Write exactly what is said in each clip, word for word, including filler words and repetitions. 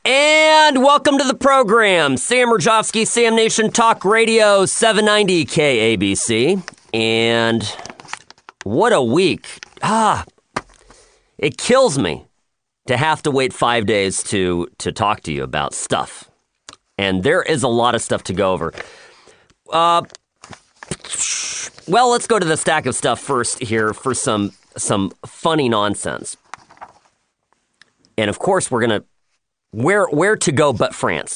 And welcome to the program. Sam Rajovsky, Sam Nation Talk Radio, seven ninety K A B C. And what a week. Ah, it kills me to have to wait five days to, to talk to you about stuff. And there is a lot of stuff to go over. Uh, well, let's go to the stack of stuff first here for some, some funny nonsense. And of course, we're going to Where where to go but France?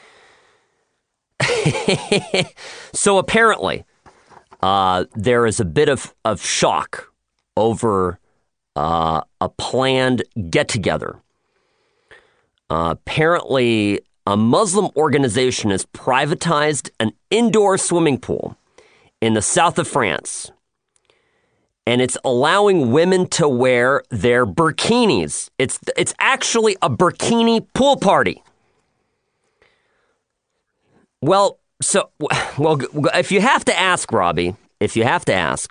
So apparently, uh, there is a bit of, of shock over uh, a planned get-together. Uh, apparently, a Muslim organization has privatized an indoor swimming pool in the south of France. And it's allowing women to wear their burkinis. It's it's actually a burkini pool party. Well, so well, if you have to ask, Robbie, if you have to ask,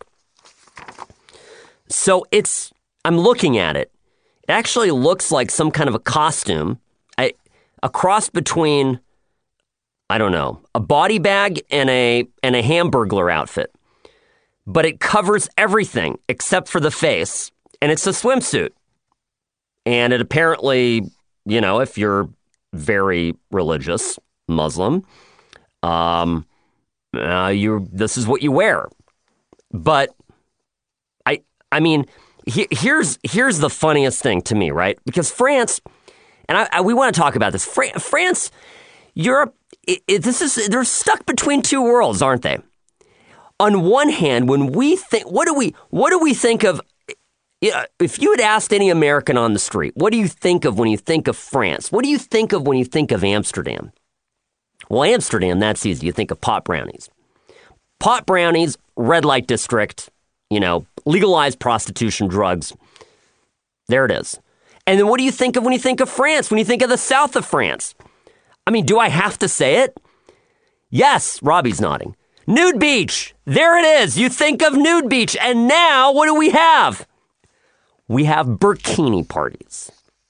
so it's I'm looking at it. It actually looks like some kind of a costume, a, a cross between, I don't know, a body bag and a and a Hamburglar outfit. But it covers everything except for the face, and it's a swimsuit. And it apparently, you know, if you're very religious Muslim, um, uh, you this is what you wear. But I, I mean, he, here's here's the funniest thing to me, right? Because France, and I, I, we want to talk about this. Fra- France, Europe, it, it, this is they're stuck between two worlds, aren't they? On one hand, when we think, what do we, what do we think of? If you had asked any American on the street, what do you think of when you think of France? What do you think of when you think of Amsterdam? Well, Amsterdam, that's easy. You think of pot brownies. Pot brownies, red light district, you know, legalized prostitution, drugs. There it is. And then what do you think of when you think of France? When you think of the south of France? I mean, do I have to say it? Yes, Robbie's nodding. Nude beach. There it is. You think of nude beach. And now what do we have? We have burkini parties.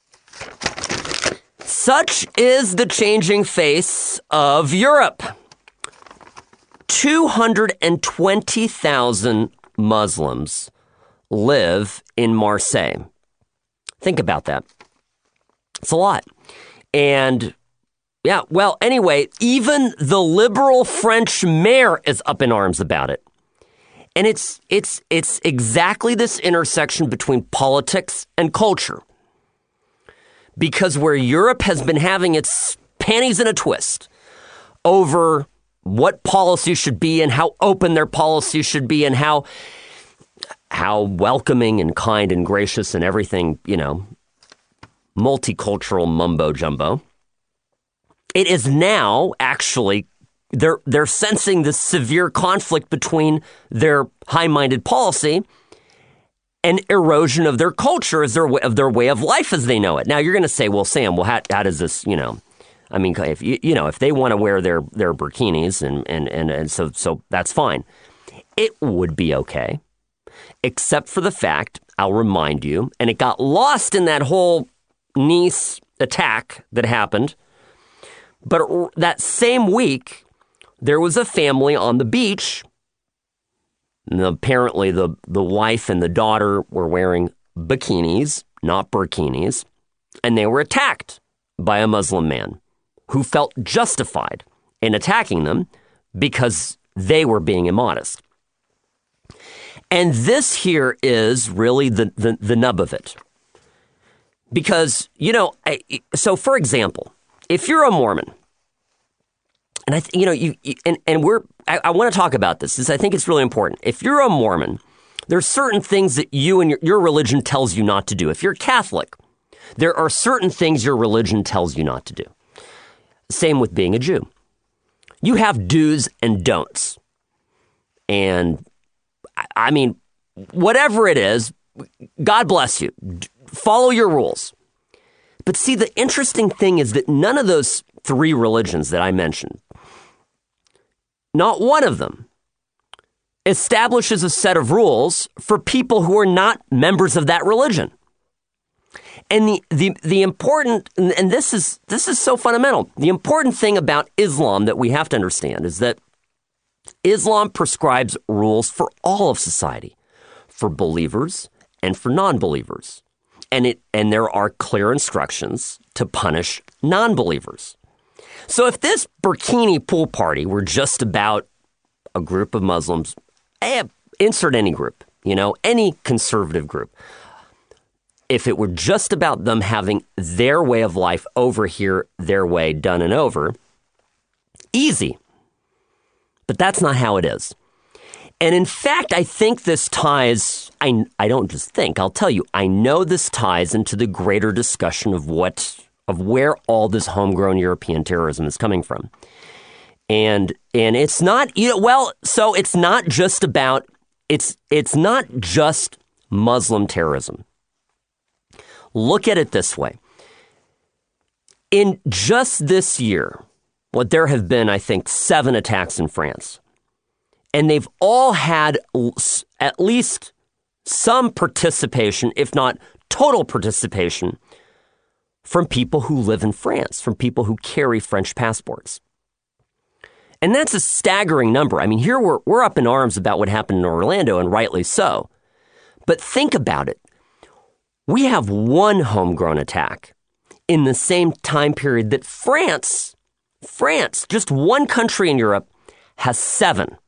Such is the changing face of Europe. two hundred twenty thousand Muslims live in Marseille. Think about that. It's a lot. And yeah, well, anyway, even the liberal French mayor is up in arms about it. And it's it's it's exactly this intersection between politics and culture. Because where Europe has been having its panties in a twist over what policy should be and how open their policy should be and how how welcoming and kind and gracious and everything, you know, multicultural mumbo jumbo. It is now actually, they're they're sensing this severe conflict between their high-minded policy and erosion of their culture as their of their way of life as they know it. Now you're going to say, well, Sam, well, how, how does this, you know, I mean, if you, you know, if they want to wear their their burkinis and and and, and so so that's fine. It would be okay, except for the fact, I'll remind you, and it got lost in that whole Nice attack that happened. But that same week, there was a family on the beach. And apparently, the, the wife and the daughter were wearing bikinis, not burkinis, and they were attacked by a Muslim man who felt justified in attacking them because they were being immodest. And this here is really the, the, the nub of it. Because, you know, I, so for example, if you're a Mormon, and I, th- you know, you, you and, and we're, I, I want to talk about this because I think it's really important. If you're a Mormon, there's certain things that you and your, your religion tells you not to do. If you're Catholic, there are certain things your religion tells you not to do. Same with being a Jew. You have do's and don'ts. And I, I mean, whatever it is, God bless you. Follow your rules. But see, the interesting thing is that none of those three religions that I mentioned, not one of them establishes a set of rules for people who are not members of that religion. And the, the, the important, and this is this is so fundamental, the important thing about Islam that we have to understand is that Islam prescribes rules for all of society, for believers and for non-believers. And it and there are clear instructions to punish non-believers. So if this bikini pool party were just about a group of Muslims, eh, insert any group, you know, any conservative group, if it were just about them having their way of life over here, their way done and over, easy. But that's not how it is. And in fact, I think this ties, I, I don't just think, I'll tell you, I know this ties into the greater discussion of what, of where all this homegrown European terrorism is coming from. And, and it's not, you know, well, so it's not just about, it's, it's not just Muslim terrorism. Look at it this way. In just this year, what there have been, I think, seven attacks in France. And they've all had at least some participation, if not total participation, from people who live in France, from people who carry French passports. And that's a staggering number. I mean, here we're, we're up in arms about what happened in Orlando, and rightly so. But think about it. We have one homegrown attack in the same time period that France, France, just one country in Europe, has seven.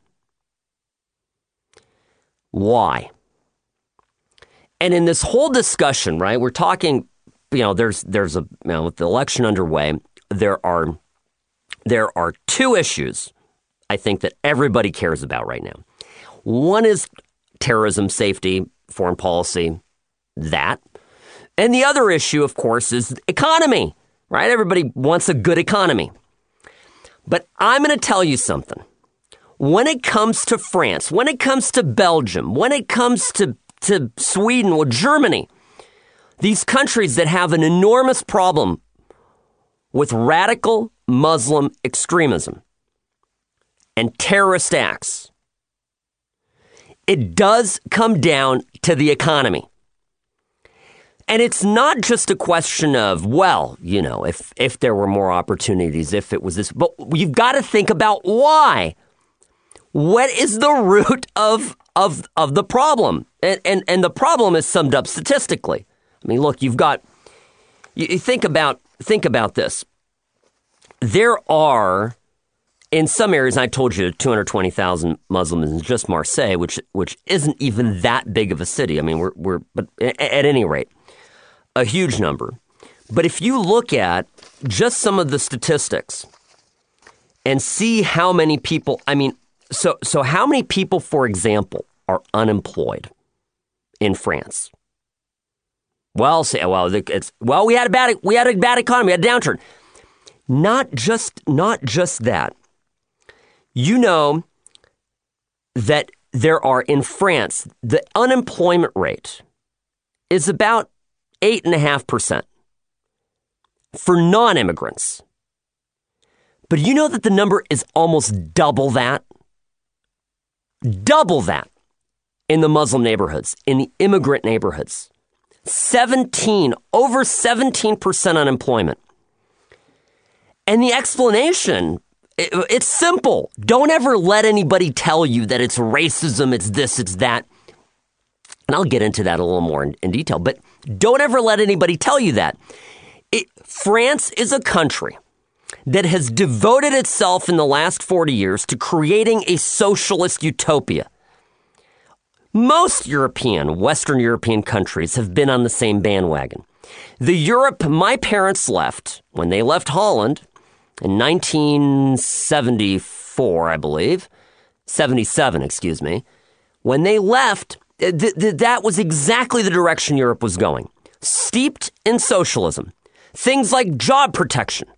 Why? And in this whole discussion, right, we're talking, you know, there's there's a, you know, with the election underway, there are there are two issues I think that everybody cares about right now. One is terrorism, safety, foreign policy, that. And the other issue, of course, is economy, right? Everybody wants a good economy. But I'm going to tell you something. When it comes to France, when it comes to Belgium, when it comes to, to Sweden or Germany, these countries that have an enormous problem with radical Muslim extremism and terrorist acts, it does come down to the economy. And it's not just a question of, well, you know, if, if there were more opportunities, if it was this, but you've got to think about why. What is the root of of of the problem? And, and and the problem is summed up statistically. I mean, look, you've got, you, you think about think about this. There are, in some areas, I told you, two hundred twenty thousand Muslims in just Marseille, which which isn't even that big of a city. I mean, we're we're but at, at any rate, a huge number. But if you look at just some of the statistics and see how many people, I mean, so so how many people, for example, are unemployed in France? Well, say, well, it's well, we had a bad we had a bad economy, we had a downturn. Not just not just that. You know that there are in France, the unemployment rate is about eight and a half percent for non-immigrants. But you know that the number is almost double that? Double that in the Muslim neighborhoods, in the immigrant neighborhoods. seventeen, over seventeen percent unemployment. And the explanation, it, it's simple. Don't ever let anybody tell you that it's racism, it's this, it's that. And I'll get into that a little more in, in detail, but don't ever let anybody tell you that. It, France is a country that has devoted itself in the last forty years to creating a socialist utopia. Most European, Western European countries have been on the same bandwagon. The Europe my parents left, when they left Holland in nineteen seventy-four, I believe, seventy-seven, excuse me, when they left, th- th- that was exactly the direction Europe was going. Steeped in socialism. Things like job protection.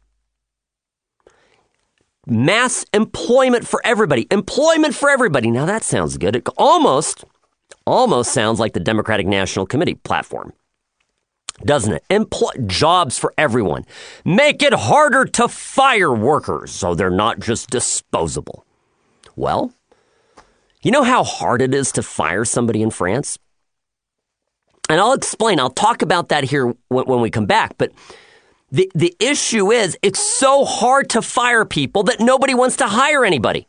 Mass employment for everybody. Employment for everybody. Now that sounds good. It almost, almost sounds like the Democratic National Committee platform. Doesn't it? Employ- jobs for everyone. Make it harder to fire workers so they're not just disposable. Well, you know how hard it is to fire somebody in France? And I'll explain. I'll talk about that here when, when we come back. But the, the issue is it's so hard to fire people that nobody wants to hire anybody.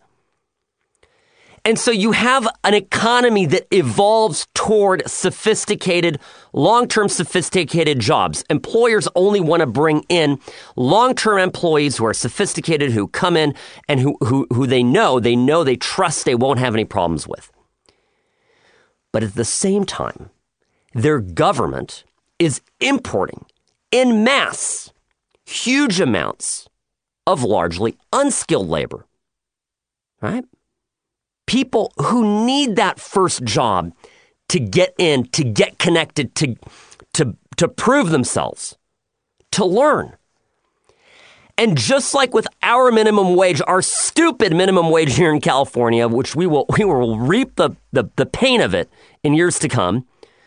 And so you have an economy that evolves toward sophisticated, long-term sophisticated jobs. Employers only want to bring in long-term employees who are sophisticated, who come in and who, who, who they know, they know, they trust they won't have any problems with. But at the same time, their government is importing en masse huge amounts of largely unskilled labor, right? People who need that first job to get in, to get connected, to, to, to prove themselves, to learn. And just like with our minimum wage, our stupid minimum wage here in California, which we will we will reap the, the, the pain of it in years to come,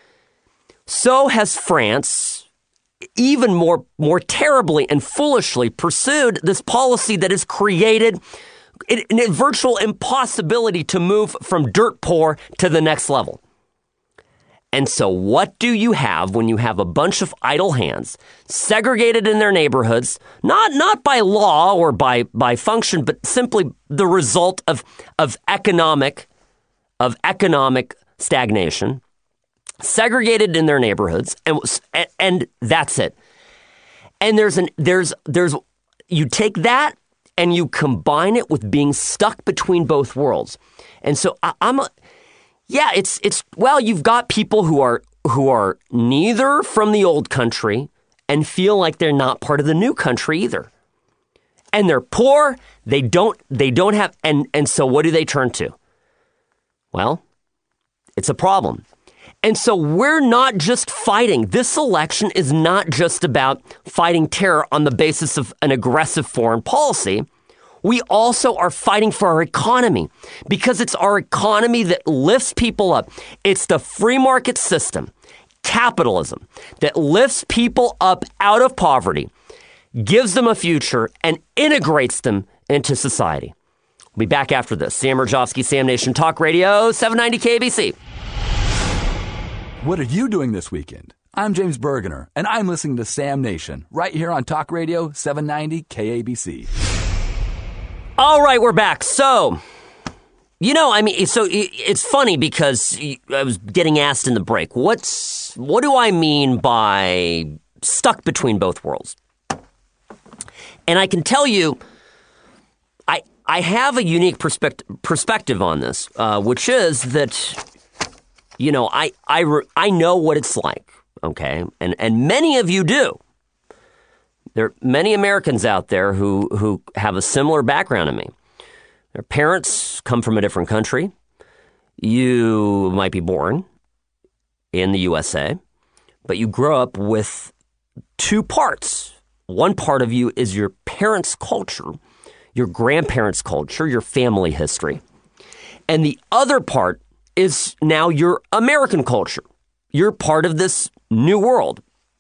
so has France even more, more terribly and foolishly pursued this policy that has created a virtual impossibility to move from dirt poor to the next level. And so what do you have when you have a bunch of idle hands segregated in their neighborhoods, not not by law or by, by function, but simply the result of, of economic of economic stagnation, segregated in their neighborhoods, and and that's it. And there's an there's there's you take that and you combine it with being stuck between both worlds. And so I, I'm, a, yeah, it's it's well, you've got people who are who are neither from the old country and feel like they're not part of the new country either, and they're poor. They don't they don't have and and so what do they turn to? Well, it's a problem. And so we're not just fighting. This election is not just about fighting terror on the basis of an aggressive foreign policy. We also are fighting for our economy because it's our economy that lifts people up. It's the free market system, capitalism, that lifts people up out of poverty, gives them a future, and integrates them into society. We'll be back after this. Sam Mirjovsky, Sam Nation Talk Radio, seven ninety K A B C. What are you doing this weekend? I'm James Bergener, and I'm listening to Sam Nation right here on Talk Radio seven ninety K A B C. All right, we're back. So, you know, I mean, so it's funny because I was getting asked in the break, what's what do I mean by stuck between both worlds? And I can tell you, I I have a unique perspective perspective on this, uh, which is that. You know, I I, re- I know what it's like, okay? And and many of you do. There are many Americans out there who, who have a similar background to me. Their parents come from a different country. You might be born in the U S A, but you grow up with two parts. One part of you is your parents' culture, your grandparents' culture, your family history. And the other part is now your American culture. You're part of this new world.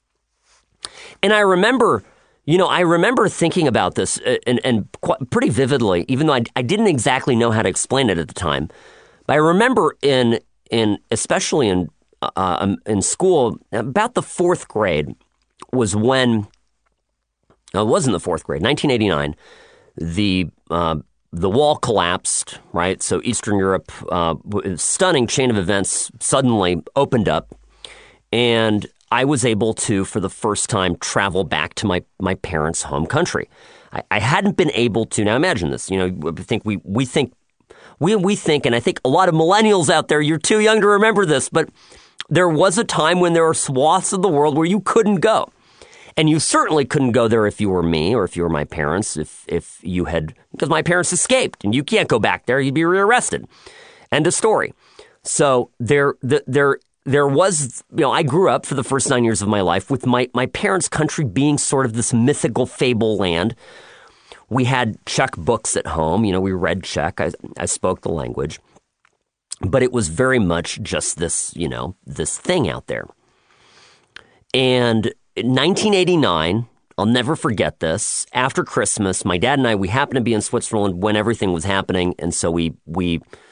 And I remember, you know, I remember thinking about this and, and quite, pretty vividly, even though I, I didn't exactly know how to explain it at the time. But I remember in, in especially in uh, in school, about the fourth grade was when, no, it wasn't the fourth grade, nineteen eighty-nine, the uh, The wall collapsed, right? So Eastern Europe, uh, stunning chain of events suddenly opened up. And I was able to, for the first time, travel back to my, my parents' home country. I, I hadn't been able to. Now imagine this. You know, I think we, we think, we, we think, and I think a lot of millennials out there, you're too young to remember this, but there was a time when there were swaths of the world where you couldn't go. And you certainly couldn't go there if you were me or if you were my parents, if if you had, because my parents escaped and you can't go back there, you'd be rearrested. End of story. So there, the, there, there was, you know, I grew up for the first nine years of my life with my, my parents' country being sort of this mythical fable land. We had Czech books at home. You know, we read Czech. I, I spoke the language. But it was very much just this, you know, this thing out there. And in nineteen eighty-nine, I'll never forget this. After Christmas, my dad and I, we happened to be in Switzerland when everything was happening. And so we we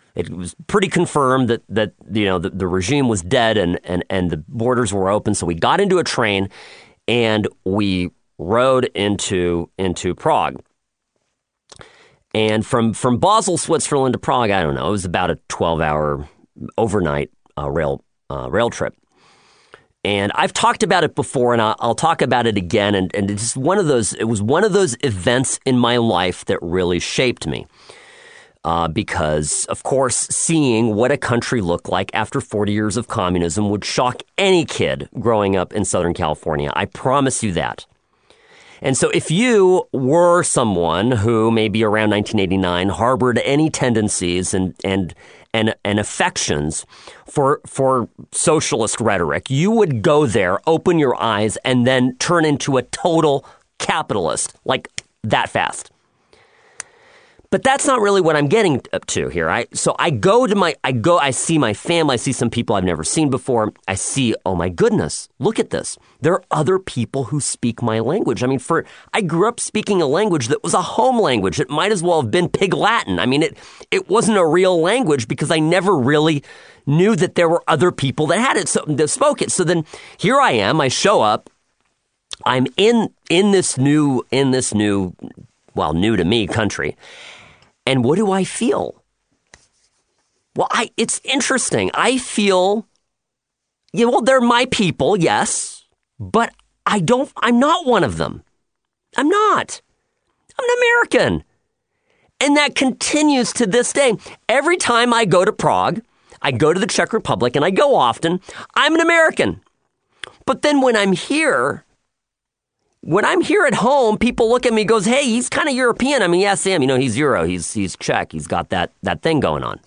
It was pretty confirmed that, that you know, the, the regime was dead and, and, and the borders were open. So we got into a train and we rode into into Prague. And from, from Basel, Switzerland to Prague, I don't know, it was about a twelve-hour overnight uh, rail uh, rail trip. And I've talked about it before, and I'll, I'll talk about it again. And, and it's one of those. It was one of those events in my life that really shaped me. Uh, because, of course, seeing what a country looked like after forty years of communism would shock any kid growing up in Southern California. I promise you that. And so if you were someone who maybe around nineteen eighty-nine harbored any tendencies and and and, and affections for for socialist rhetoric, you would go there, open your eyes, and then turn into a total capitalist like that fast. But that's not really what I'm getting up to here. I so I go to my I go I see my family. I see some people I've never seen before. I see, oh my goodness, look at this. There are other people who speak my language. I mean, for I grew up speaking a language that was a home language. It might as well have been Pig Latin. I mean, it it wasn't a real language because I never really knew that there were other people that had it, so that spoke it. So then here I am. I show up. I'm in in this new in this new, well, new to me country. And what do I feel? Well, I it's interesting. I feel, yeah, well, they're my people, yes, but I don't, I'm not one of them. I'm not. I'm an American. And that continues to this day. Every time I go to Prague, I go to the Czech Republic, and I go often, I'm an American. But then when I'm here, When I'm here at home, people look at me and goes, hey, he's kind of European. I mean, yeah, Sam, you know, he's Euro. He's he's Czech. He's got that that thing going on.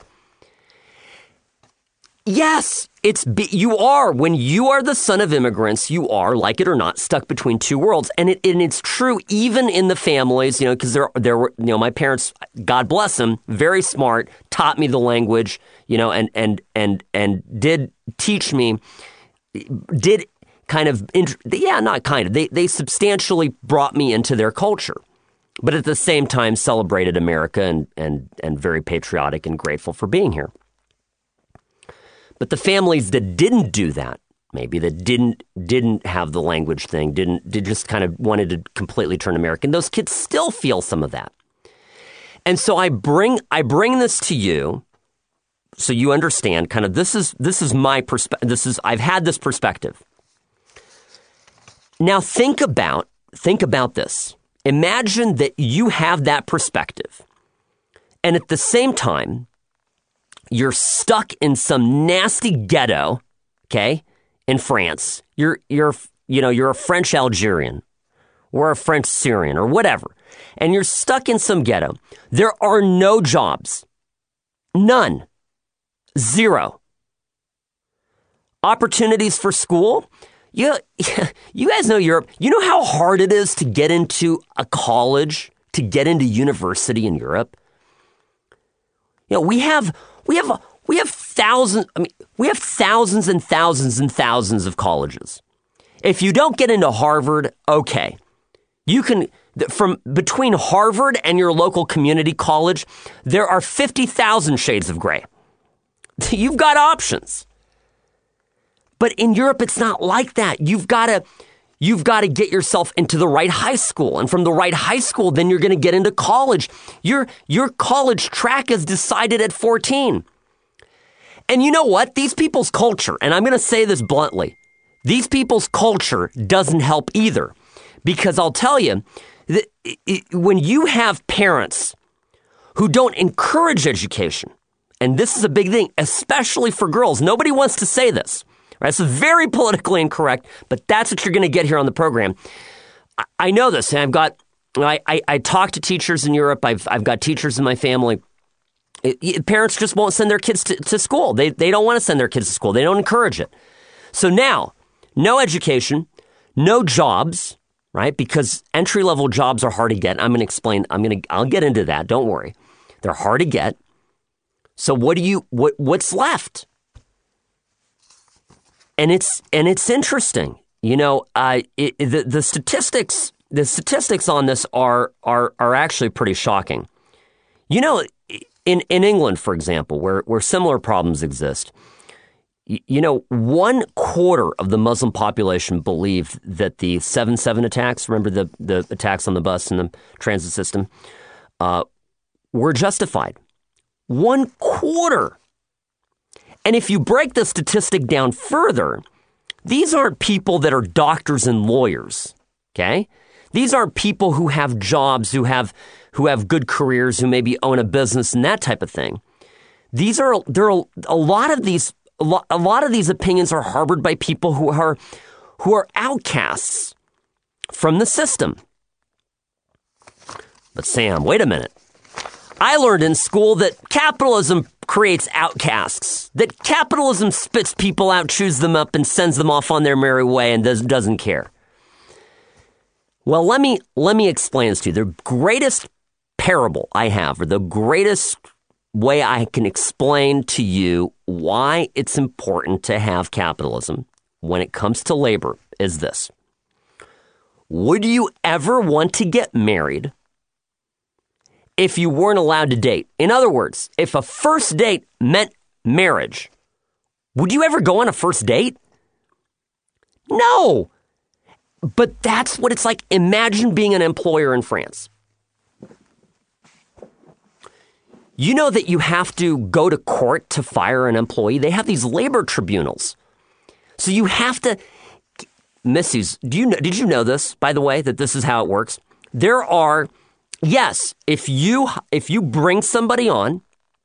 Yes, it's you are. When you are the son of immigrants, you are, like it or not, stuck between two worlds. And it and it's true even in the families, you know, because there there were, you know, my parents, God bless them, very smart, taught me the language, you know, and and and and did teach me, did kind of, yeah, not kind of, they, they substantially brought me into their culture, but at the same time celebrated America and, and, and very patriotic and grateful for being here. But the families that didn't do that, maybe that didn't, didn't have the language thing, didn't, did just kind of wanted to completely turn American, those kids still feel some of that. And so I bring, I bring this to you so you understand kind of, this is, this is my perspective. This is, I've had this perspective. Now think about, think about this. Imagine that you have that perspective, and at the same time, you're stuck in some nasty ghetto, okay, in France. You're, you're, you know, you're a French Algerian or a French Syrian or whatever, and you're stuck in some ghetto. There are no jobs. None. Zero. Opportunities for school. You, you guys know Europe. You know how hard it is to get into a college, to get into university in Europe? You know, we have, we have, we have thousands, I mean, we have thousands and thousands and thousands of colleges. If you don't get into Harvard, okay. You can, from between Harvard and your local community college, there are fifty thousand shades of gray. You've got options. But in Europe, it's not like that. You've got to you've got to get yourself into the right high school. And from the right high school, then you're going to get into college. Your, your college track is decided at fourteen. And you know what? These people's culture, and I'm going to say this bluntly, these people's culture doesn't help either. Because I'll tell you, that when you have parents who don't encourage education, and this is a big thing, especially for girls, nobody wants to say this. Right, it's very politically incorrect, but that's what you're going to get here on the program. I, I know this, and I've got. I, I, I talk to teachers in Europe. I've I've got teachers in my family. It, it, parents just won't send their kids to, to school. They they don't want to send their kids to school. They don't encourage it. So now, no education, no jobs, right? Because entry level jobs are hard to get. I'm going to explain. I'm going to. I'll get into that. Don't worry. They're hard to get. So what do you? What what's left? And it's and it's interesting, you know. Uh, it, the the statistics the statistics on this are are are actually pretty shocking. You know, In in England, for example, where, where similar problems exist, you, you know, one quarter of the Muslim population believed that the seven seven attacks, remember the, the attacks on the bus and the transit system, uh, were justified. One quarter. And if you break the statistic down further, these aren't people that are doctors and lawyers, okay? These aren't people who have jobs, who have who have good careers, who maybe own a business and that type of thing. These are there are a lot of these a lot, a lot of these opinions are harbored by people who are who are outcasts from the system. But Sam, wait a minute. I learned in school that capitalism creates outcasts, that capitalism spits people out, chews them up, and sends them off on their merry way and does, doesn't care. Well, let me let me explain this to you. The greatest parable I have, or the greatest way I can explain to you why it's important to have capitalism when it comes to labor is this. Would you ever want to get married if you weren't allowed to date? In other words, if a first date meant marriage, would you ever go on a first date? No. But that's what it's like. Imagine being an employer in France. You know that you have to go to court to fire an employee. They have these labor tribunals. So you have to, Missus, do you know, did you know this, by the way, that this is how it works? There are, yes, if you if you bring somebody on,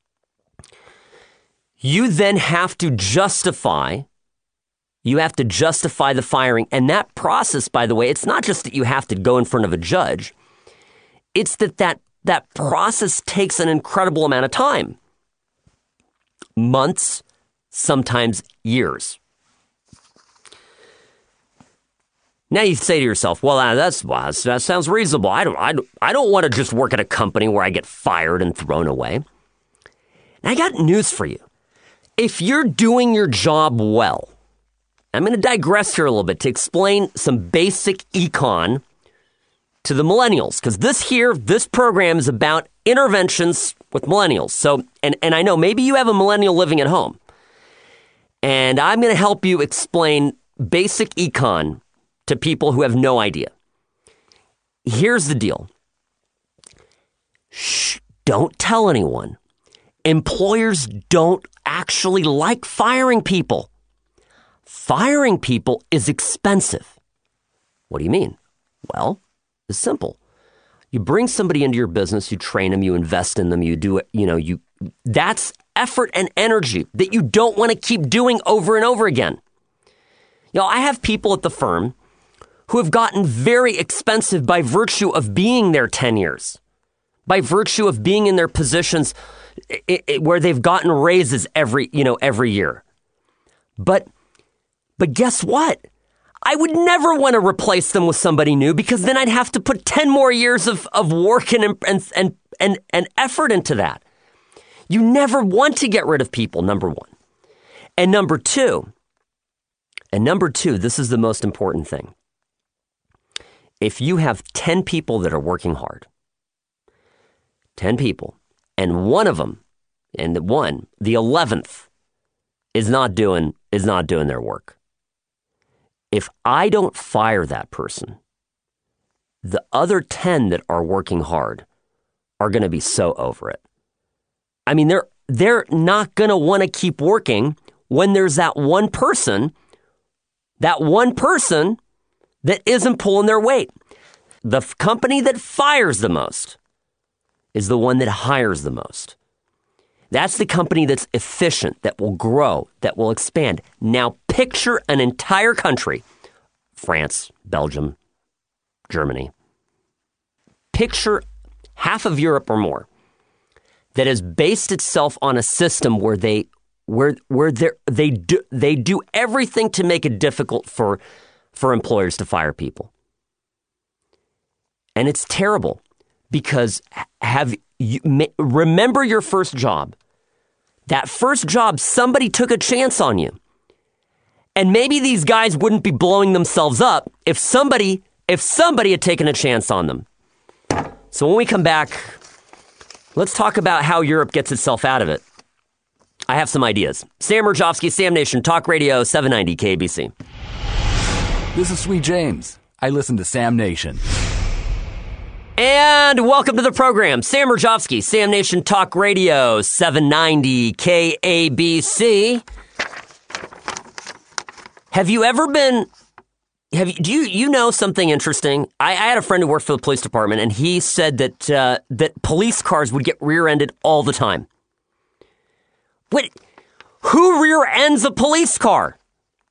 you then have to justify You have to justify the firing. And that process, by the way, it's not just that you have to go in front of a judge. It's that that, that process takes an incredible amount of time. Months, sometimes years. Now you say to yourself, well, uh, that's, well, that sounds reasonable. I don't, I don't, I don't want to just work at a company where I get fired and thrown away. And I got news for you. If you're doing your job well, I'm going to digress here a little bit to explain some basic econ to the millennials, because this here, this program is about interventions with millennials. So, and, and I know maybe you have a millennial living at home, and I'm going to help you explain basic econ to people who have no idea. Here's the deal. Shh, don't tell anyone. Employers don't actually like firing people. Firing people is expensive. What do you mean? Well, it's simple. You bring somebody into your business, you train them, you invest in them, you do it, you know, you that's effort and energy that you don't want to keep doing over and over again. You know, I have people at the firm who have gotten very expensive by virtue of being there ten years, by virtue of being in their positions it, it, where they've gotten raises every, you know, every year. But But guess what? I would never want to replace them with somebody new, because then I'd have to put ten more years of, of work and, and, and, and, and effort into that. You never want to get rid of people, number one. And number two, and number two, this is the most important thing. If you have ten people that are working hard, ten people, and one of them, and the one, the eleventh, is not doing, is not doing their work. If I don't fire that person, the other ten that are working hard are going to be so over it. I mean, they're they're not going to want to keep working when there's that one person, that one person that isn't pulling their weight. The f- company that fires the most is the one that hires the most. That's the company that's efficient, that will grow, that will expand. Now picture an entire country, France, Belgium, Germany. Picture half of Europe or more that has based itself on a system where they where where they do they do everything to make it difficult for for employers to fire people. And it's terrible, because have you remember your first job. That first job, somebody took a chance on you. And maybe these guys wouldn't be blowing themselves up if somebody if somebody had taken a chance on them. So when we come back, Let's talk about how Europe gets itself out of it. I have some ideas. Sam Mirjovsky, Sam Nation, Talk Radio, seven ninety K B C. This is Sweet James. I listen to Sam Nation. And welcome to the program. Sam Mirjovsky, Sam Nation, Talk Radio, seven ninety K A B C. Have you ever been... Have you, do you you know something interesting? I, I had a friend who worked for the police department, and he said that uh, that police cars would get rear-ended all the time. Wait, who rear-ends a police car?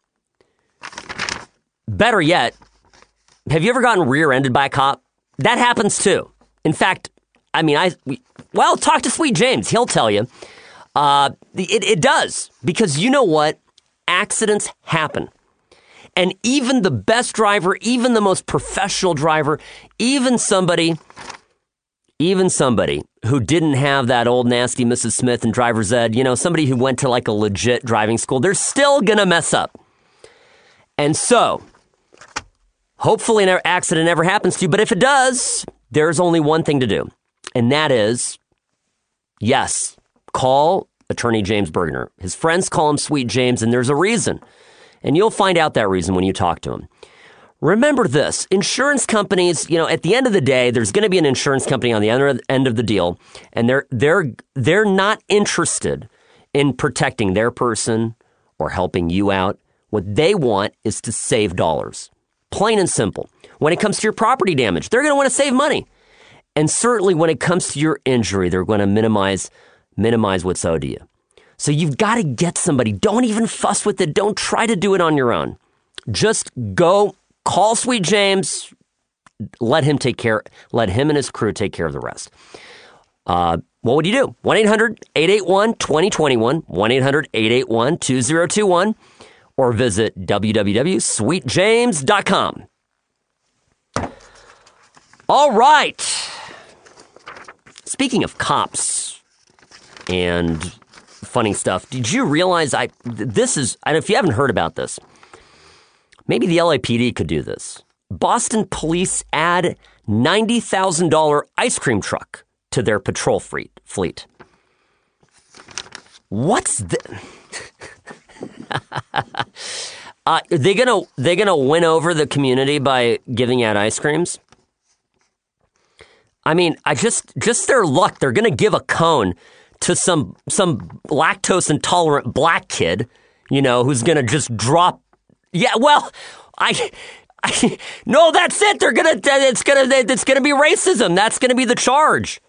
Better yet, have you ever gotten rear-ended by a cop? That happens too. In fact, I mean, I we, well, talk to Sweet James. He'll tell you. Uh, it, it does, because you know what? Accidents happen. And even the best driver, even the most professional driver, even somebody, even somebody who didn't have that old nasty Missus Smith and driver's ed, you know, somebody who went to like a legit driving school, they're still going to mess up. And so, hopefully an accident never happens to you. But if it does, there's only one thing to do. And that is, yes, call Attorney James Bergener. His friends call him Sweet James, and there's a reason. And you'll find out that reason when you talk to him. Remember this, insurance companies, you know, at the end of the day, there's going to be an insurance company on the other end of the deal, and they're they're they're not interested in protecting their person or helping you out. What they want is to save dollars. Plain and simple. When it comes to your property damage, they're going to want to save money. And certainly when it comes to your injury, they're going to minimize minimize what's owed to you. So you've got to get somebody. Don't even fuss with it. Don't try to do it on your own. Just go call Sweet James. Let him take care. Let him and his crew take care of the rest. Uh, what would you do? one eight hundred eight eight one two zero two one, one eight hundred eight eight one two zero two one, or visit w w w dot sweet james dot com. All right. Speaking of cops and funny stuff. Did you realize I this is, I don't know if you haven't heard about this, maybe the L A P D could do this. Boston police add ninety thousand dollars ice cream truck to their patrol fleet. What's the... uh, are they gonna, they gonna win over the community by giving out ice creams? I mean, I just, just their luck. They're gonna give a cone to some some lactose intolerant black kid, you know, who's gonna just drop. Yeah, well, I, I no, that's it. They're gonna. It's gonna. It's gonna be racism. That's gonna be the charge.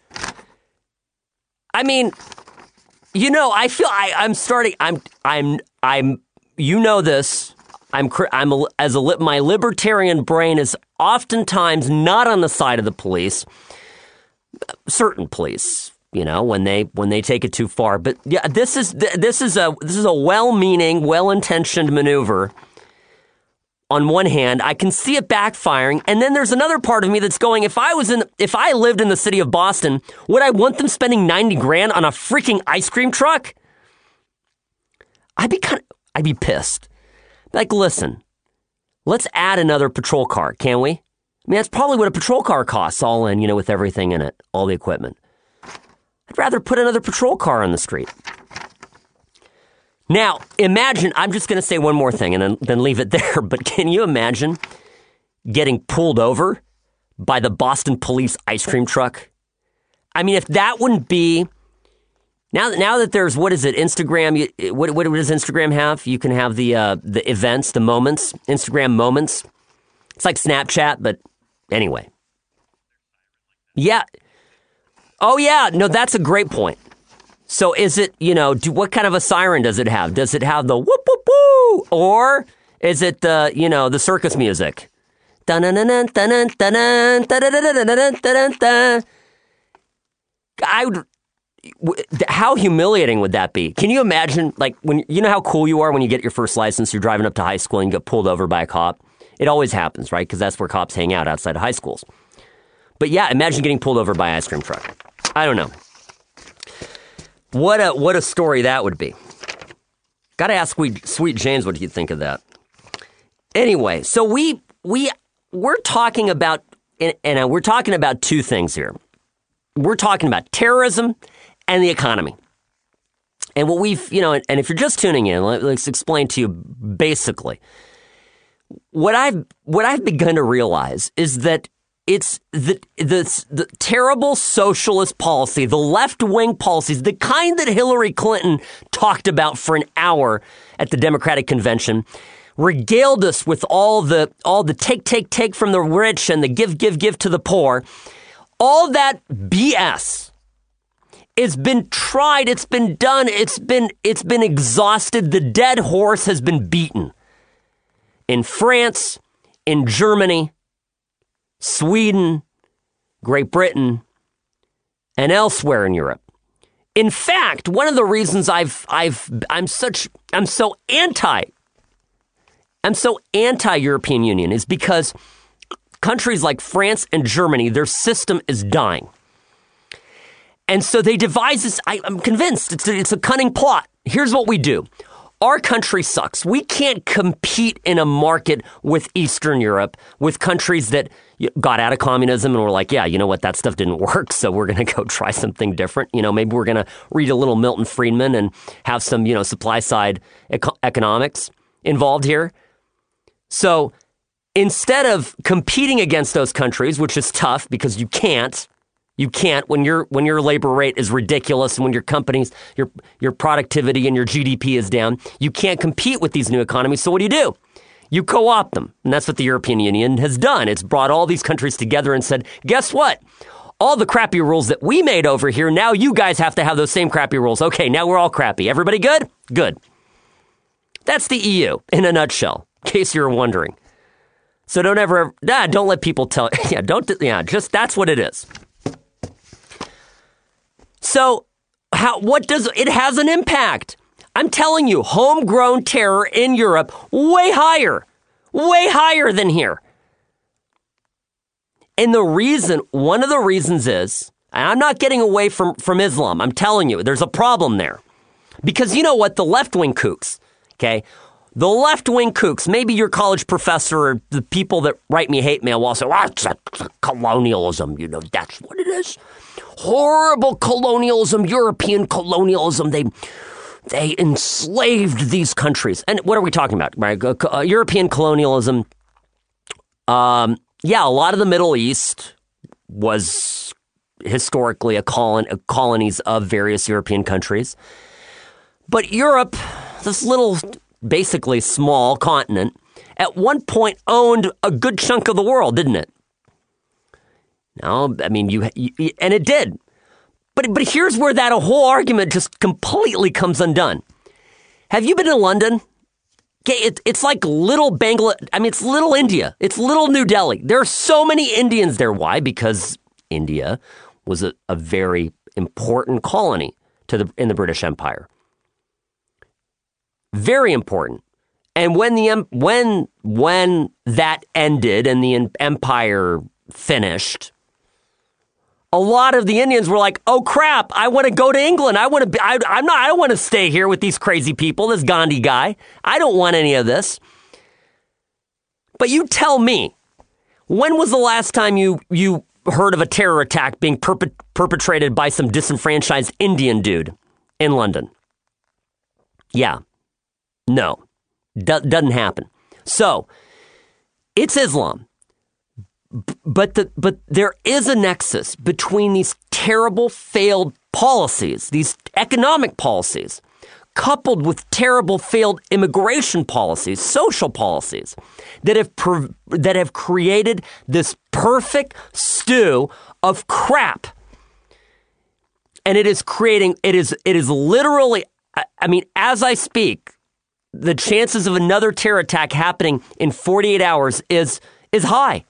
I mean, you know, I feel I, I'm starting. I'm. I'm. I'm. You know this. I'm. I'm a, as a my libertarian brain is oftentimes not on the side of the police. Certain police. You know, when they when they take it too far. But yeah, this is this is a this is a well-meaning, well-intentioned maneuver. On one hand, I can see it backfiring, and then there's another part of me that's going, if I was in if I lived in the city of Boston, would I want them spending ninety grand on a freaking ice cream truck? I'd be kind of, I'd be pissed. Like, listen, let's add another patrol car, can we? I mean, that's probably what a patrol car costs all in, you know, with everything in it, all the equipment. I'd rather put another patrol car on the street. Now, imagine, I'm just going to say one more thing and then, then leave it there, but can you imagine getting pulled over by the Boston police ice cream truck? I mean, if that wouldn't be, now, now that there's, what is it, Instagram, you, what, what does Instagram have? You can have the, uh, the events, the moments, Instagram moments. It's like Snapchat, but anyway. Yeah. Oh, yeah. No, that's a great point. So is it, you know, do, what kind of a siren does it have? Does it have the whoop, whoop, whoo? Or is it the, you know, the circus music? I would, how humiliating would that be? Can you imagine, like, when you know how cool you are when you get your first license, you're driving up to high school and you get pulled over by a cop? It always happens, right? Because that's where cops hang out, outside of high schools. But yeah, imagine getting pulled over by an ice cream truck. I don't know. What a what a story that would be. Got to ask Sweet, Sweet James what he'd think of that. Anyway, so we we we're talking about and, and we're talking about two things here. we're talking about terrorism and the economy. And what we've, you know, and if you're just tuning in, let, let's explain to you basically. What I've what I've begun to realize is that it's the the, the terrible socialist policy, the left-wing policies, the kind that Hillary Clinton talked about for an hour at the Democratic convention, regaled us with all the all the take, take, take from the rich and the give, give, give to the poor. All that B S. It's been tried. It's been done. It's been it's been exhausted. The dead horse has been beaten. In France, in Germany, Sweden, Great Britain, and elsewhere in Europe. In fact, one of the reasons I've I've I'm such I'm so anti I'm so anti-European Union is because countries like France and Germany, their system is dying. And so they devise this, I, I'm convinced, it's a, it's a cunning plot. Here's what we do. Our country sucks. We can't compete in a market with Eastern Europe, with countries that got out of communism and were like, yeah, you know what, that stuff didn't work, so we're going to go try something different. You know, maybe we're going to read a little Milton Friedman and have some, you know, supply-side eco- economics involved here. So instead of competing against those countries, which is tough because you can't, You can't when your when your labor rate is ridiculous and when your companies, your your productivity and your G D P is down, you can't compete with these new economies. So what do you do? You co-opt them. And that's what the European Union has done. It's brought all these countries together and said, guess what? All the crappy rules that we made over here, now you guys have to have those same crappy rules. Okay, now we're all crappy. Everybody good? Good. That's the E U in a nutshell, in case you're wondering. So don't ever, nah, don't let people tell, yeah, don't, yeah, just that's what it is. So, how? What does it has an impact? I'm telling you, homegrown terror in Europe way higher, way higher than here. And the reason, one of the reasons is, and I'm not getting away from, from Islam. I'm telling you, there's a problem there. Because you know what? The left-wing kooks, okay? The left-wing kooks, maybe your college professor or the people that write me hate mail will say, well, it's colonialism. You know, that's what it is. Horrible colonialism, European colonialism. They they enslaved these countries. And what are we talking about? Right? Uh, European colonialism. Um, yeah, a lot of the Middle East was historically a colon, a colonies of various European countries. But Europe, this little, basically small continent, at one point owned a good chunk of the world, didn't it? No, I mean, you, you, and it did. But but here's where that whole argument just completely comes undone. Have you been to London? Okay, it, it's like little Bangladesh. I mean, it's little India. It's little New Delhi. There are so many Indians there. Why? Because India was a, a very important colony to the in the British Empire. Very important. And when the when when that ended and the empire finished, a lot of the Indians were like, "Oh crap! I want to go to England. I want to be. I, I'm not. I don't want to stay here with these crazy people. This Gandhi guy. I don't want any of this." But you tell me, when was the last time you you heard of a terror attack being perpet- perpetrated by some disenfranchised Indian dude in London? Yeah, no, Do- doesn't happen. So it's Islam. But the but there is a nexus between these terrible failed policies, these economic policies, coupled with terrible failed immigration policies, social policies, that have per, that have created this perfect stew of crap. And it is creating, it is it is literally, I, I mean, as I speak, the chances of another terror attack happening in forty-eight hours is is high.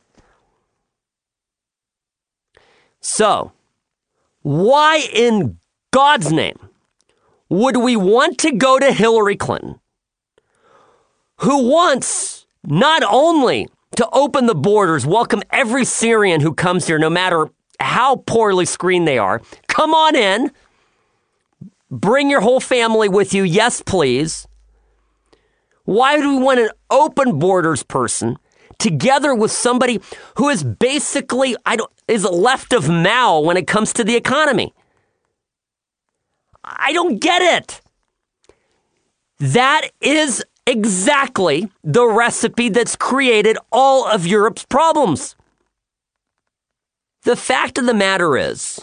So, why in God's name would we want to go to Hillary Clinton, who wants not only to open the borders, welcome every Syrian who comes here, no matter how poorly screened they are, come on in, bring your whole family with you, yes please. Why do we want an open borders person together with somebody who is basically, I don't, is left of Mao when it comes to the economy? I don't get it. That is exactly the recipe that's created all of Europe's problems. The fact of the matter is,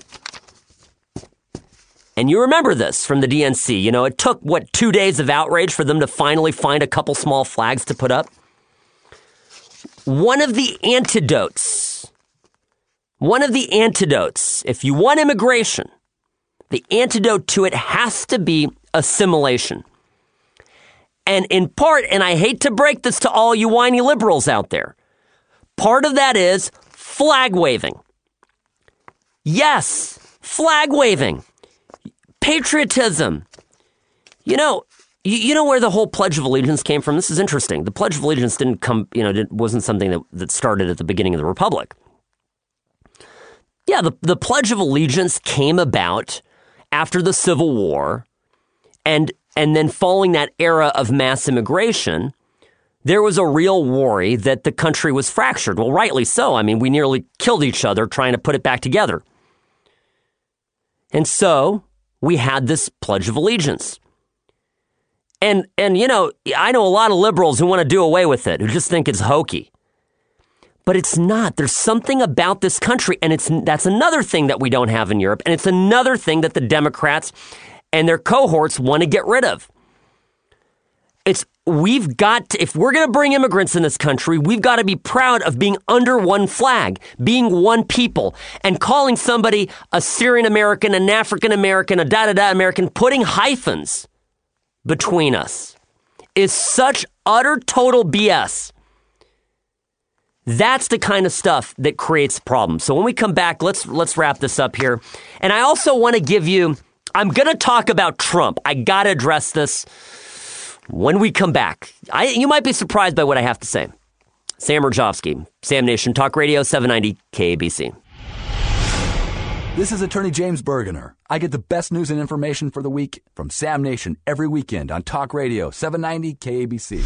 and you remember this from the D N C, you know, it took, what, two days of outrage for them to finally find a couple small flags to put up? One of the antidotes, one of the antidotes, if you want immigration, the antidote to it has to be assimilation. And in part, and I hate to break this to all you whiny liberals out there, part of that is flag waving. Yes, flag waving. Patriotism. You know, you, you know where the whole Pledge of Allegiance came from? This is interesting. The Pledge of Allegiance didn't come, you know, it wasn't something that, that started at the beginning of the Republic. Yeah, the, the Pledge of Allegiance came about after the Civil War, and and then following that era of mass immigration, there was a real worry that the country was fractured. Well, rightly so. I mean, we nearly killed each other trying to put it back together. And so we had this Pledge of Allegiance. And, and you know, I know a lot of liberals who want to do away with it, who just think it's hokey. But it's not. There's something about this country, and it's that's another thing that we don't have in Europe, and it's another thing that the Democrats and their cohorts want to get rid of. It's, we've got to, if we're going to bring immigrants in this country, we've got to be proud of being under one flag, being one people, and calling somebody a Syrian American, an African American, a da-da-da American, putting hyphens between us is such utter total B S. That's the kind of stuff that creates problems. So when we come back, let's let's wrap this up here. And I also want to give you, I'm going to talk about Trump. I got to address this when we come back. I, you might be surprised by what I have to say. Sam Rajovsky, Sam Nation, Talk Radio, seven ninety K A B C. This is Attorney James Bergener. I get the best news and information for the week from Sam Nation every weekend on Talk Radio, seven ninety K A B C.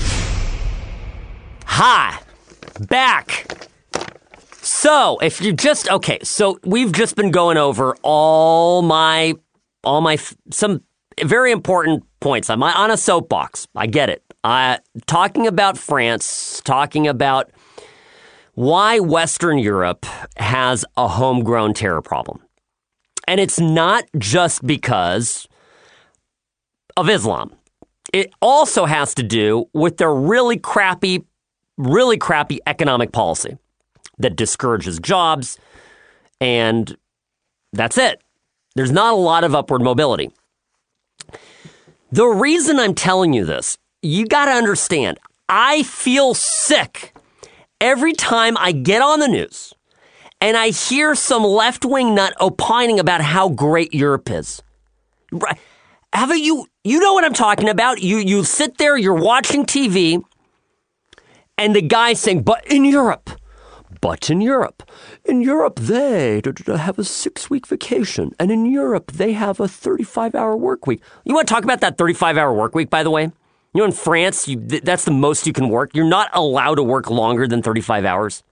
Hi, back. So, if you just, okay, so we've just been going over all my, all my, some very important points. I'm on a soapbox. I get it. Uh, talking about France, talking about why Western Europe has a homegrown terror problem. And it's not just because of Islam. It also has to do with their really crappy, really crappy economic policy that discourages jobs, and that's it. There's not a lot of upward mobility. The reason I'm telling you this, you got to understand, I feel sick every time I get on the news and I hear some left-wing nut opining about how great Europe is. Right? Haven't you, you know what I'm talking about? You, you sit there, you're watching T V, and the guy's saying, but in Europe, but in Europe, in Europe, they have a six-week vacation. And in Europe, they have a thirty-five hour work week. You want to talk about that thirty-five hour work week, by the way? You know, in France, you, that's the most you can work. You're not allowed to work longer than thirty-five hours.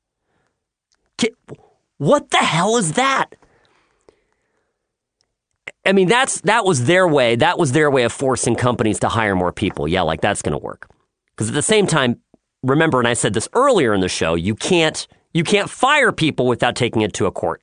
What the hell is that? I mean, that's that was their way. That was their way of forcing companies to hire more people. Yeah, like that's going to work. Because at the same time, remember, and I said this earlier in the show, you can't you can't fire people without taking it to a court.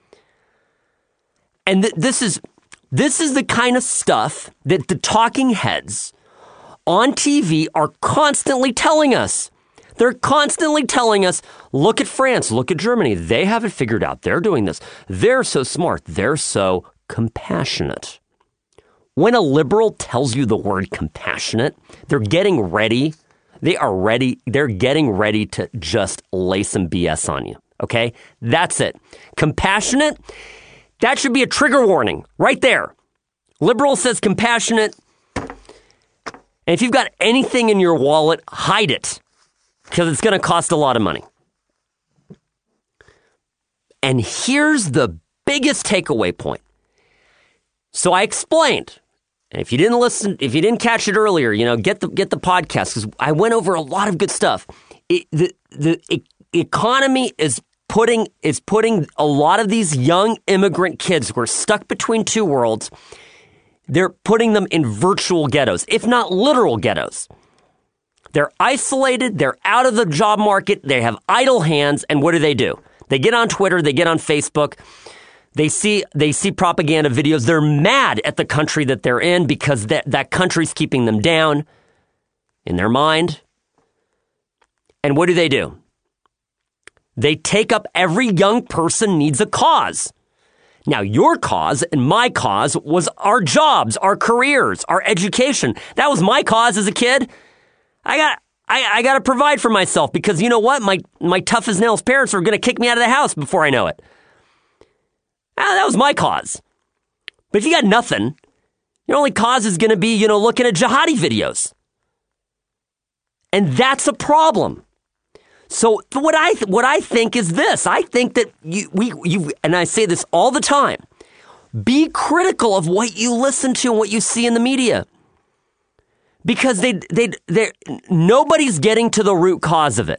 And th- this is this is the kind of stuff that the talking heads on T V are constantly telling us. They're constantly telling us, look at France, look at Germany. They have it figured out. They're doing this. They're so smart. They're so compassionate. When a liberal tells you the word compassionate, they're getting ready. They are ready. They're getting ready to just lay some B S on you. Okay? That's it. Compassionate, that should be a trigger warning right there. Liberal says compassionate. And if you've got anything in your wallet, hide it. Because it's going to cost a lot of money. And here's the biggest takeaway point. So I explained, and if you didn't listen, if you didn't catch it earlier, you know, get the get the podcast because I went over a lot of good stuff. It, the the e- economy is putting is putting a lot of these young immigrant kids who are stuck between two worlds. They're putting them in virtual ghettos, if not literal ghettos. They're isolated. They're out of the job market. They have idle hands. And what do they do? They get on Twitter. They get on Facebook. They see they see propaganda videos. They're mad at the country that they're in because that, that country's keeping them down in their mind. And what do they do? They take up every young person needs a cause. Now, your cause and my cause was our jobs, our careers, our education. That was my cause as a kid. I got I, I got to provide for myself because you know what? My my tough as nails parents are going to kick me out of the house before I know it. Ah, that was my cause. But if you got nothing, your only cause is going to be, you know, looking at jihadi videos. And that's a problem. So what I th- what I think is this. I think that you we you and I say this all the time. Be critical of what you listen to and what you see in the media. Because they they they nobody's getting to the root cause of it.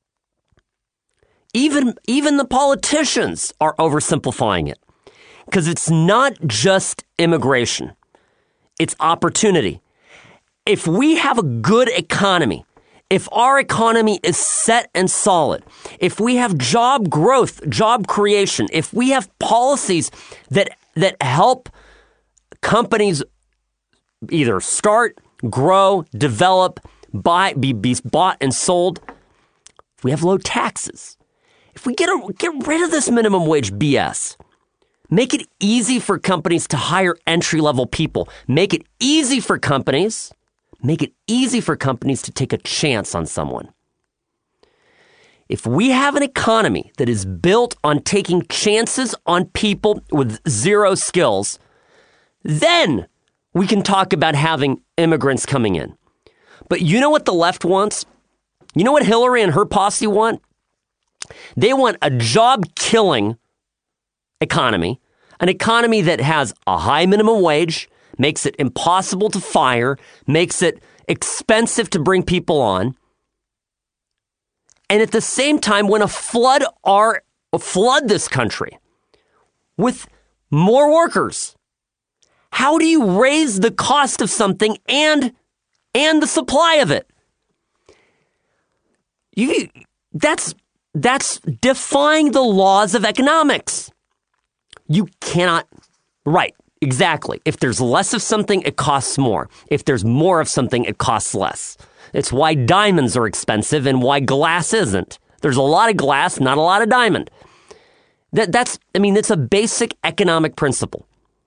Even even the politicians are oversimplifying it. Because it's not just immigration. It's opportunity. If we have a good economy, if our economy is set and solid, if we have job growth, job creation, if we have policies that that help companies either start, grow, develop, buy, be, be bought and sold, if we have low taxes, if we get a, get rid of this minimum wage B S, make it easy for companies to hire entry-level people, make it easy for companies Make it easy for companies to take a chance on someone. If we have an economy that is built on taking chances on people with zero skills, then we can talk about having immigrants coming in. But you know what the left wants? You know what Hillary and her posse want? They want a job-killing economy, an economy that has a high minimum wage, makes it impossible to fire, makes it expensive to bring people on. And at the same time, want to flood our flood this country with more workers. How do you raise the cost of something and and the supply of it? You that's that's defying the laws of economics. You cannot right. Exactly. If there's less of something, it costs more. If there's more of something, it costs less. It's why diamonds are expensive and why glass isn't. There's a lot of glass, not a lot of diamond. That that's I mean, it's a basic economic principle.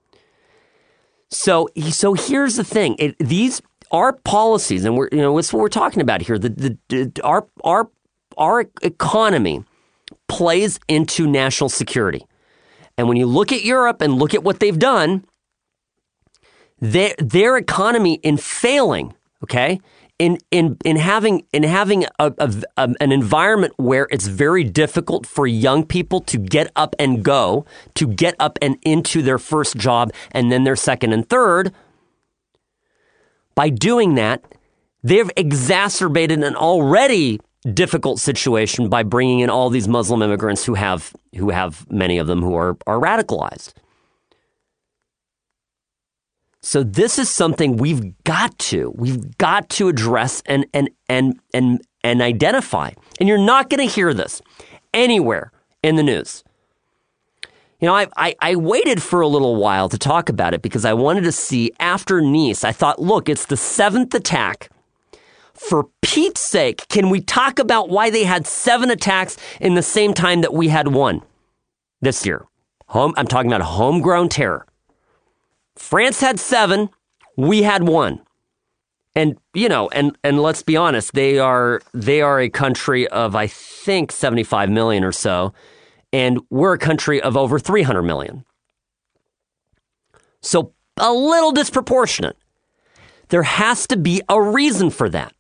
So so here's the thing. It, these our policies, and we're you know it's what we're talking about here. The, the, the our our our economy plays into national security. And when you look at Europe and look at what they've done, their their economy in failing, okay, in in in having in having a, a, a, an environment where it's very difficult for young people to get up and go, to get up and into their first job and then their second and third. By doing that, they've exacerbated an already difficult situation by bringing in all these Muslim immigrants who have who have many of them who are, are radicalized. So this is something we've got to we've got to address and and and and and identify. And you're not going to hear this anywhere in the news. You know, I, I I waited for a little while to talk about it because I wanted to see after Nice. I thought, look, it's the seventh attack. For Pete's sake, can we talk about why they had seven attacks in the same time that we had one this year? Home, I'm talking about homegrown terror. France had seven, we had one. And, you know, and, and let's be honest, they are they are a country of, I think, seventy-five million or so, and we're a country of over three hundred million. So a little disproportionate. There has to be a reason for that.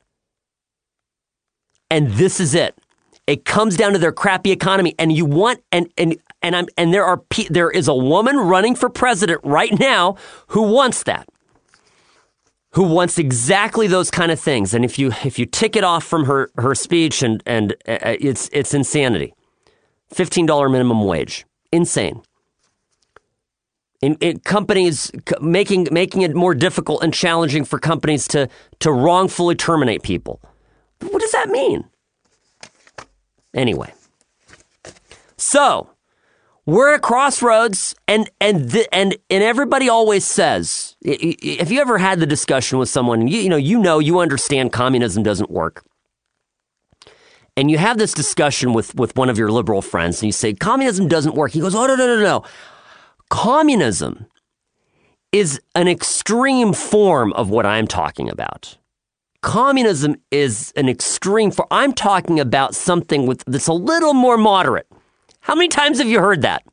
And this is it. It comes down to their crappy economy, and you want and and and I'm and there are there is a woman running for president right now who wants that, who wants exactly those kind of things. And if you if you tick it off from her her speech, and and uh, it's it's insanity. fifteen dollars minimum wage. Insane. In, in companies making making it more difficult and challenging for companies to to wrongfully terminate people. What does that mean? Anyway, so we're at crossroads, and and the, and and everybody always says, if you ever had the discussion with someone, you, you know, you know, you understand communism doesn't work, and you have this discussion with with one of your liberal friends, and you say communism doesn't work. He goes, oh no no no no. Communism is an extreme form of what I'm talking about. Communism is an extreme form. I'm talking about something with that's a little more moderate. How many times have you heard that?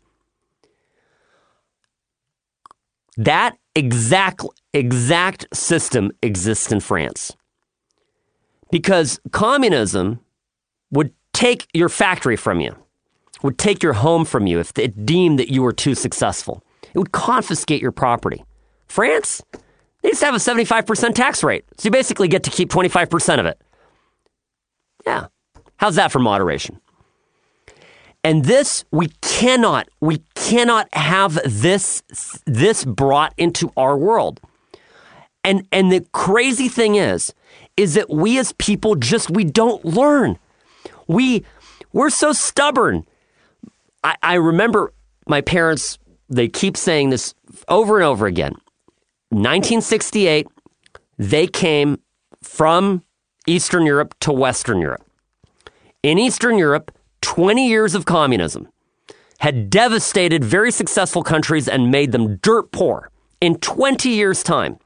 That exact, exact system exists in France. Because communism would take your factory from you. Would take your home from you if it deemed that you were too successful. It would confiscate your property. France, they used to have a seventy-five percent tax rate. So you basically get to keep twenty-five percent of it. Yeah. How's that for moderation? And this, we cannot, we cannot have this, this brought into our world. And, and the crazy thing is, is that we as people just, we don't learn. We, we're so stubborn. I, I remember my parents, they keep saying this over and over again. nineteen sixty-eight, they came from Eastern Europe to Western Europe. In Eastern Europe, twenty years of communism had devastated very successful countries and made them dirt poor in twenty years' time.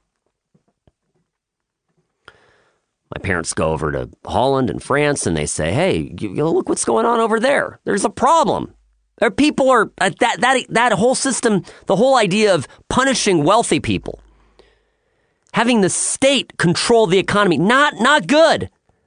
My parents go over to Holland and France and they say, hey, you, you look what's going on over there. There's a problem. There people are, uh, that, that, that whole system, the whole idea of punishing wealthy people, having the state control the economy, not, not good.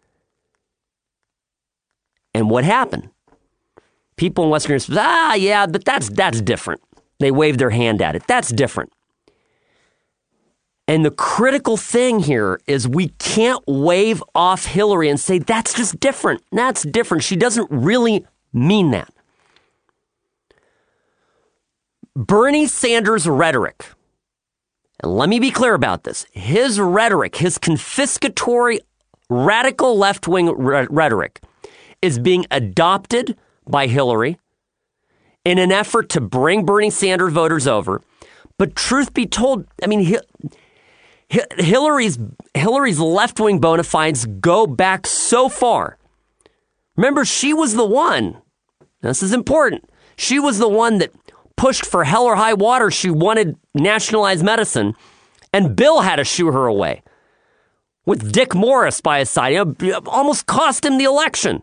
And what happened? People in Western Europe said, ah, yeah, but that's, that's different. They waved their hand at it. That's different. And the critical thing here is we can't wave off Hillary and say, that's just different. That's different. She doesn't really mean that. Bernie Sanders' rhetoric, and let me be clear about this, his rhetoric, his confiscatory, radical left-wing re- rhetoric is being adopted by Hillary in an effort to bring Bernie Sanders voters over. But truth be told, I mean, Hi- Hi- Hillary's Hillary's left-wing bona fides go back so far. Remember, she was the one, this is important, she was the one that pushed for hell or high water. She wanted nationalized medicine, and Bill had to shoo her away with Dick Morris by his side. You know, almost cost him the election.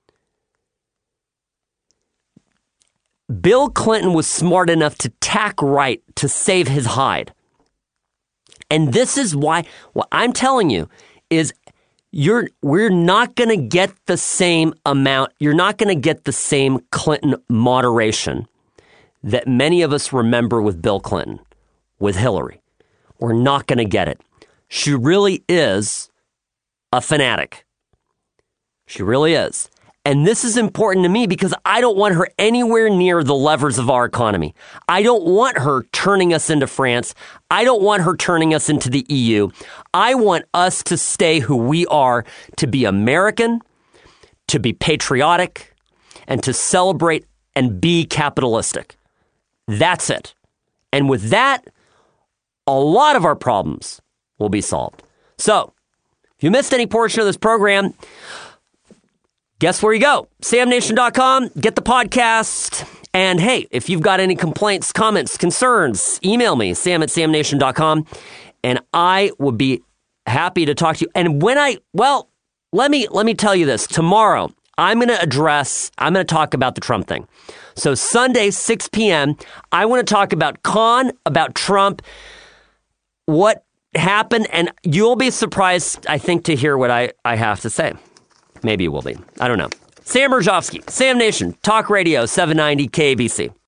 Bill Clinton was smart enough to tack right to save his hide. And this is why what I'm telling you is you're we're not going to get the same amount. You're not going to get the same Clinton moderation that many of us remember with Bill Clinton, with Hillary. We're not going to get it. She really is a fanatic. She really is. And this is important to me because I don't want her anywhere near the levers of our economy. I don't want her turning us into France. I don't want her turning us into the E U. I want us to stay who we are, to be American, to be patriotic, and to celebrate and be capitalistic. That's it. And with that, a lot of our problems will be solved. So, if you missed any portion of this program, guess where you go? sam nation dot com, get the podcast. And hey, if you've got any complaints, comments, concerns, email me, sam at sam nation dot com, and I would be happy to talk to you. And when I, well, let me let me tell you this. Tomorrow, I'm going to address, I'm going to talk about the Trump thing. So Sunday, six p.m., I want to talk about Khan, about Trump, what happened, and you'll be surprised, I think, to hear what I, I have to say. Maybe you will be. I don't know. Sam Mirejovsky, Sam Nation, Talk Radio, seven ninety K A B C.